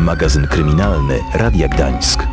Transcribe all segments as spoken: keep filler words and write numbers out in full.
Magazyn kryminalny Radia Gdańsk.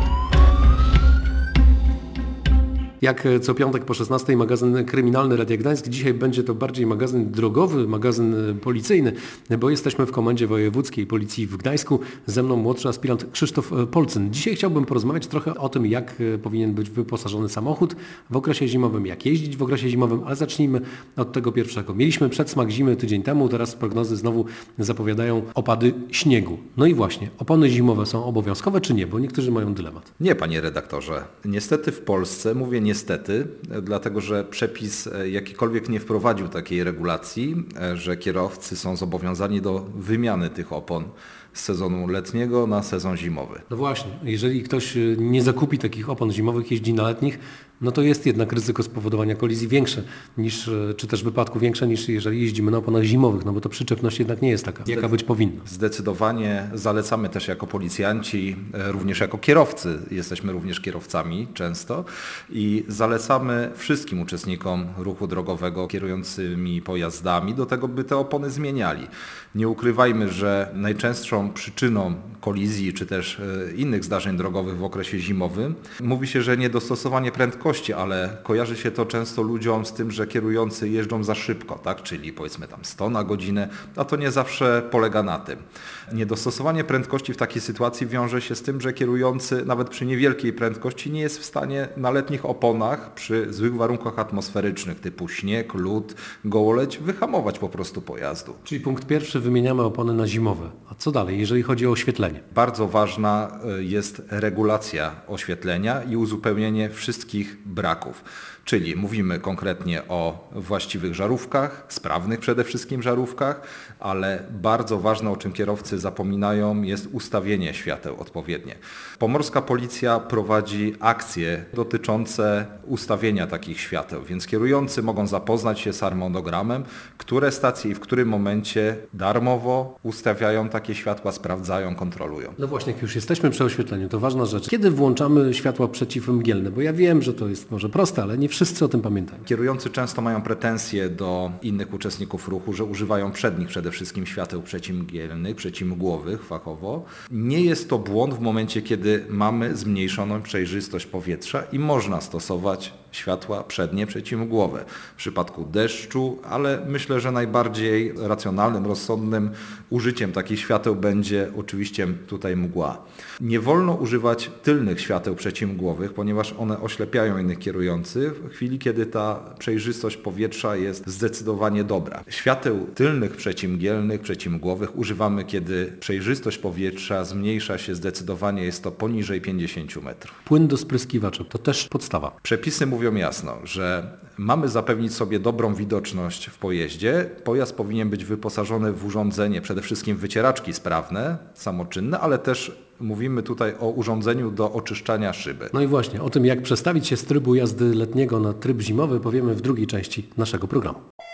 Jak co piątek po szesnastej magazyn kryminalny Radia Gdańsk. Dzisiaj będzie to bardziej magazyn drogowy, magazyn policyjny, bo jesteśmy w Komendzie Wojewódzkiej Policji w Gdańsku. Ze mną młodszy aspirant Krzysztof Polcyn. Dzisiaj chciałbym porozmawiać trochę o tym, jak powinien być wyposażony samochód w okresie zimowym, jak jeździć w okresie zimowym, ale zacznijmy od tego pierwszego. Mieliśmy przedsmak zimy tydzień temu, teraz prognozy znowu zapowiadają opady śniegu. No i właśnie, opony zimowe są obowiązkowe czy nie? Bo niektórzy mają dylemat. Nie, panie redaktorze. Niestety w Polsce, mówię niestety, dlatego że przepis jakikolwiek nie wprowadził takiej regulacji, że kierowcy są zobowiązani do wymiany tych opon z sezonu letniego na sezon zimowy. No właśnie, jeżeli ktoś nie zakupi takich opon zimowych, jeździ na letnich, no to jest jednak ryzyko spowodowania kolizji większe niż, czy też wypadku większe niż jeżeli jeździmy na oponach zimowych, no bo to przyczepność jednak nie jest taka, jaka być powinna. Zdecydowanie zalecamy też jako policjanci, również jako kierowcy, jesteśmy również kierowcami często i zalecamy wszystkim uczestnikom ruchu drogowego kierującymi pojazdami do tego, by te opony zmieniali. Nie ukrywajmy, że najczęstszą przyczyną kolizji czy też innych zdarzeń drogowych w okresie zimowym mówi się, że niedostosowanie prędkości, ale kojarzy się to często ludziom z tym, że kierujący jeżdżą za szybko, tak? Czyli powiedzmy tam sto na godzinę, a to nie zawsze polega na tym. Niedostosowanie prędkości w takiej sytuacji wiąże się z tym, że kierujący nawet przy niewielkiej prędkości nie jest w stanie na letnich oponach przy złych warunkach atmosferycznych typu śnieg, lód, gołoleć wyhamować po prostu pojazdu. Czyli punkt pierwszy, wymieniamy opony na zimowe. A co dalej, jeżeli chodzi o oświetlenie? Bardzo ważna jest regulacja oświetlenia i uzupełnienie wszystkich braków. Czyli mówimy konkretnie o właściwych żarówkach, sprawnych przede wszystkim żarówkach, ale bardzo ważne, o czym kierowcy zapominają, jest ustawienie świateł odpowiednie. Pomorska Policja prowadzi akcje dotyczące ustawienia takich świateł, więc kierujący mogą zapoznać się z harmonogramem, które stacje i w którym momencie darmowo ustawiają takie światła, sprawdzają, kontrolują. No właśnie, jak już jesteśmy przy oświetleniu, to ważna rzecz. Kiedy włączamy światła przeciwmgielne? Bo ja wiem, że to jest może proste, ale nie wszyscy o tym pamiętają. Kierujący często mają pretensje do innych uczestników ruchu, że używają przed nich przede wszystkim świateł przeciwmgielnych, przeciwmgłowych fachowo. Nie jest to błąd w momencie, kiedy mamy zmniejszoną przejrzystość powietrza i można stosować światła przednie przeciwmgłowe. W przypadku deszczu, ale myślę, że najbardziej racjonalnym, rozsądnym użyciem takich świateł będzie oczywiście tutaj mgła. Nie wolno używać tylnych świateł przeciwmgłowych, ponieważ one oślepiają innych kierujących w chwili, kiedy ta przejrzystość powietrza jest zdecydowanie dobra. Świateł tylnych przeciwmgielnych, przeciwmgłowych używamy, kiedy przejrzystość powietrza zmniejsza się zdecydowanie, jest to poniżej pięćdziesiąt metrów. Płyn do spryskiwacza, to też podstawa. Przepisy mówią jasno, że mamy zapewnić sobie dobrą widoczność w pojeździe. Pojazd powinien być wyposażony w urządzenie, przede wszystkim wycieraczki sprawne, samoczynne, ale też mówimy tutaj o urządzeniu do oczyszczania szyby. No i właśnie, o tym jak przestawić się z trybu jazdy letniego na tryb zimowy powiemy w drugiej części naszego programu.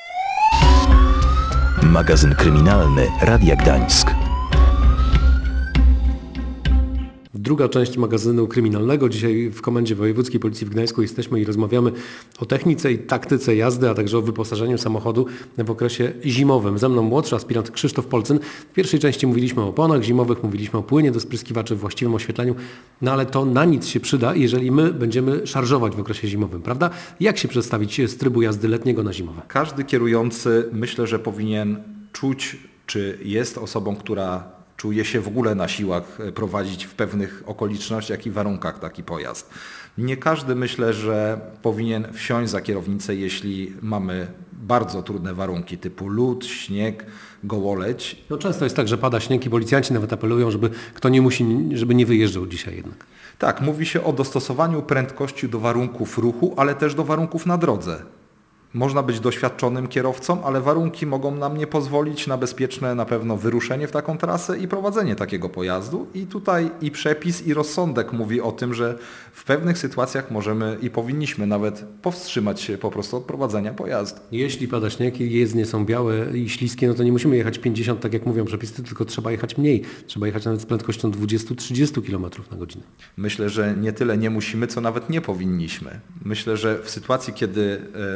Magazyn kryminalny Radia Gdańsk. Druga część magazynu kryminalnego. Dzisiaj w Komendzie Wojewódzkiej Policji w Gdańsku jesteśmy i rozmawiamy o technice i taktyce jazdy, a także o wyposażeniu samochodu w okresie zimowym. Ze mną młodszy aspirant Krzysztof Polcyn. W pierwszej części mówiliśmy o oponach zimowych, mówiliśmy o płynie do spryskiwaczy, właściwym oświetleniu, no ale to na nic się przyda, jeżeli my będziemy szarżować w okresie zimowym, prawda? Jak się przestawić z trybu jazdy letniego na zimowe? Każdy kierujący myślę, że powinien czuć, czy jest osobą, która czuje się w ogóle na siłach prowadzić w pewnych okolicznościach i warunkach taki pojazd. Nie każdy, myślę, że powinien wsiąść za kierownicę, jeśli mamy bardzo trudne warunki typu lód, śnieg, gołoleć. No często jest tak, że pada śnieg i policjanci nawet apelują, żeby kto nie musi, żeby nie wyjeżdżał dzisiaj jednak. Tak, mówi się o dostosowaniu prędkości do warunków ruchu, ale też do warunków na drodze. Można być doświadczonym kierowcą, ale warunki mogą nam nie pozwolić na bezpieczne na pewno wyruszenie w taką trasę i prowadzenie takiego pojazdu. I tutaj i przepis, i rozsądek mówi o tym, że w pewnych sytuacjach możemy i powinniśmy nawet powstrzymać się po prostu od prowadzenia pojazdu. Jeśli pada śnieg i jezdnie są białe i śliskie, no to nie musimy jechać pięćdziesiąt, tak jak mówią przepisy, tylko trzeba jechać mniej. Trzeba jechać nawet z prędkością dwadzieścia do trzydziestu kilometrów na godzinę. Myślę, że nie tyle nie musimy, co nawet nie powinniśmy. Myślę, że w sytuacji, kiedy droga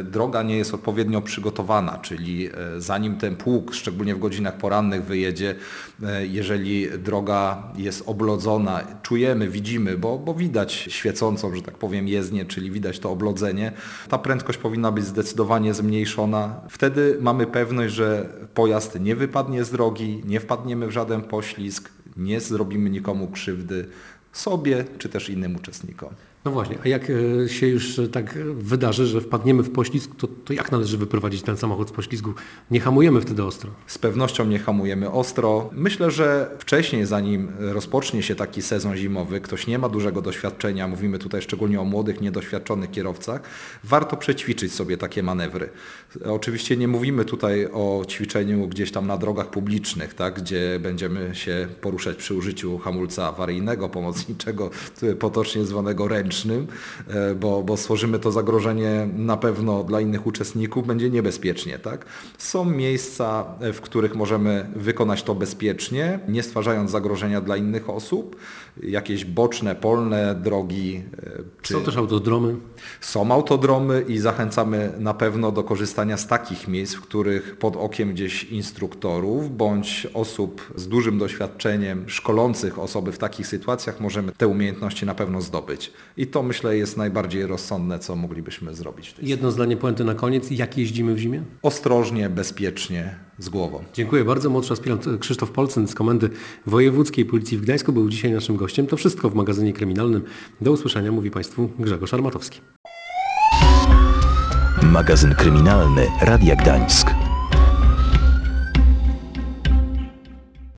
nie jest odpowiednio przygotowana, czyli zanim ten pług, szczególnie w godzinach porannych wyjedzie, jeżeli droga jest oblodzona, czujemy, widzimy, bo, bo widać świecącą, że tak powiem, jezdnię, czyli widać to oblodzenie, ta prędkość powinna być zdecydowanie zmniejszona. Wtedy mamy pewność, że pojazd nie wypadnie z drogi, nie wpadniemy w żaden poślizg, nie zrobimy nikomu krzywdy, sobie czy też innym uczestnikom. No właśnie, a jak się już tak wydarzy, że wpadniemy w poślizg, to, to jak należy wyprowadzić ten samochód z poślizgu? Nie hamujemy wtedy ostro. Z pewnością nie hamujemy ostro. Myślę, że wcześniej, zanim rozpocznie się taki sezon zimowy, ktoś nie ma dużego doświadczenia, mówimy tutaj szczególnie o młodych, niedoświadczonych kierowcach, warto przećwiczyć sobie takie manewry. Oczywiście nie mówimy tutaj o ćwiczeniu gdzieś tam na drogach publicznych, tak, gdzie będziemy się poruszać przy użyciu hamulca awaryjnego, pomocniczego, potocznie zwanego ręcznym, bo, bo stworzymy to zagrożenie na pewno dla innych uczestników, będzie niebezpiecznie. Tak? Są miejsca, w których możemy wykonać to bezpiecznie, nie stwarzając zagrożenia dla innych osób. Jakieś boczne, polne drogi. Czy... Są też autodromy? Są autodromy i zachęcamy na pewno do korzystania z takich miejsc, w których pod okiem gdzieś instruktorów bądź osób z dużym doświadczeniem, szkolących osoby w takich sytuacjach możemy te umiejętności na pewno zdobyć. I to, myślę, jest najbardziej rozsądne, co moglibyśmy zrobić. Jedno zdanie puenty na koniec. Jak jeździmy w zimie? Ostrożnie, bezpiecznie, z głową. Dziękuję bardzo. Młodszy aspirant Krzysztof Polcyn z Komendy Wojewódzkiej Policji w Gdańsku był dzisiaj naszym gościem. To wszystko w magazynie kryminalnym. Do usłyszenia, mówi Państwu Grzegorz Armatowski. Magazyn kryminalny Radia Gdańsk.